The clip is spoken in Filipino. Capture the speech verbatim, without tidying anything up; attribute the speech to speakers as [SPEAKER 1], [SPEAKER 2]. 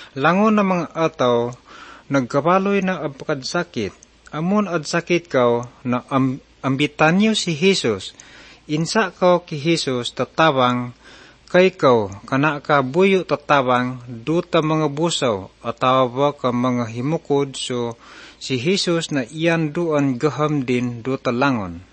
[SPEAKER 1] Langon na mga ataw, nagkabaloy na apakadsakit. Amon ad sakit kaw, na am, ambitan niyo si Jesus. Insa kaw ki Jesus tatabang, kay kaw, kana ka buyo tatabang, duta mga busaw, atawa ba ka mga himukod, so si Jesus na iyan duan gaham din duta langon.